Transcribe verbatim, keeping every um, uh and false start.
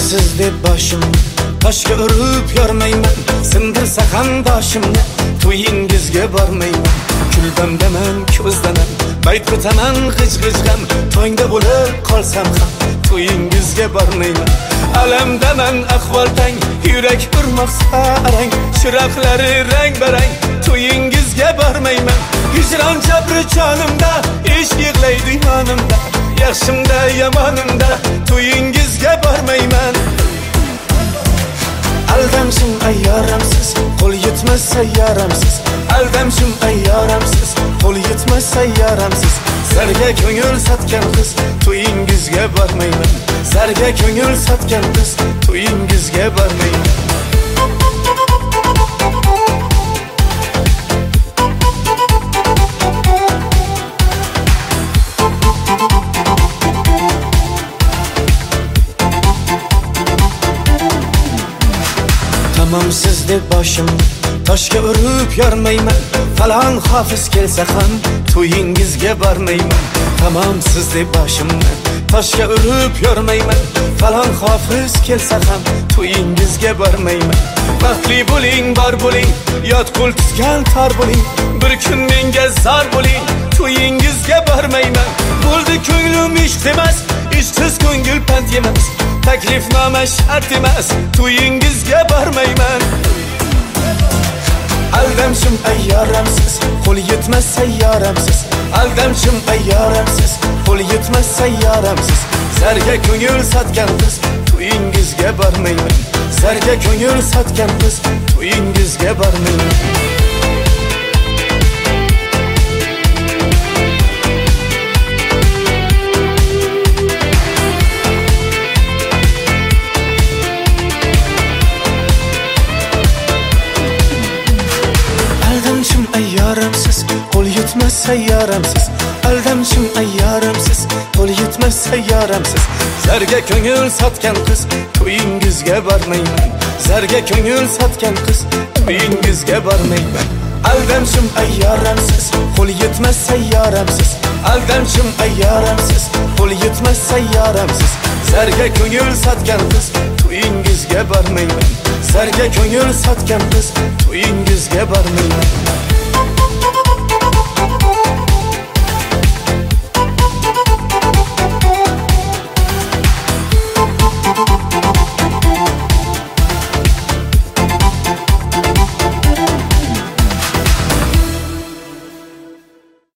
siz deb boshimni toshga urib yormayman, sindirsa qarindoshimni to'yingizga bormayman. Kuldamdaman, ko'zdaman, bayt o'taman g'ij-g'ijg'am, to'ngda bo'lib qolsam ham to'yingizga bormayman. Alamdaman, ahvol tang, yurak urmoqsa arang, chiroqlari rang-barang, to'yingizga bormayman. Hijron jabri jonimda, ish yig'laydi yonimda, yaxshimda yomonimda to'yingizga bormayman. Aldamshim ayyoramsiz, qo'l yetmas sayyoramsiz. Aldamshim ayyoramsiz, qo'l yetmas sayyoramsiz. Zarga ko'ngil sotgan qiz, to'yingizga bormayman. Zarga ko'ngil sotgan qiz, to'yingizga bormayman. Tamam siz deb boshimni toshga urib yormayman, falon hofiz kelsa ham to'yingizga bormayman. Tamam siz deb boshimni toshga urib yormayman, falon hofiz kelsa ham to'yingizga bormayman. Baxtli bo'ling, bor bo'ling, yot qo'l tutgan tor bo'ling, bir kun menga zor bo'ling, to'yingizga bormayman. Bo'ldi ko'nglim ishq emas, ishsiz ko'ngil pand yemas, taklifnoma shart emas, to'yingizga bormayman. Aldamshim ayyoramsiz, qo'l yetmas sayyoramsiz. Aldamshim ayyoramsiz, qo'l yetmas sayyoramsiz. Zarga ko'ngil sotgan qiz, to'yingizga bormayman. Zarga ko'ngil sotgan qiz, to'yingizga bormayman. Aldamshim ayyoramsiz, qo'l yetmas sayyoramsiz. Aldamshim ayyoramsiz, qo'l yetmas sayyoramsiz. Zarga ko'ngil sotgan qiz, to'yingizga bormayman. Zarga ko'ngil sotgan qiz, to'yingizga bormayman. Aldamshim ayyoramsiz, qo'l yetmas sayyoramsiz. Aldamshim ayyoramsiz, qo'l yetmas sayyoramsiz. Zarga ko'ngil sotgan qiz, to'yingizga bormayman. Zarga ko'ngil sotgan qiz, to'yingizga bormayman.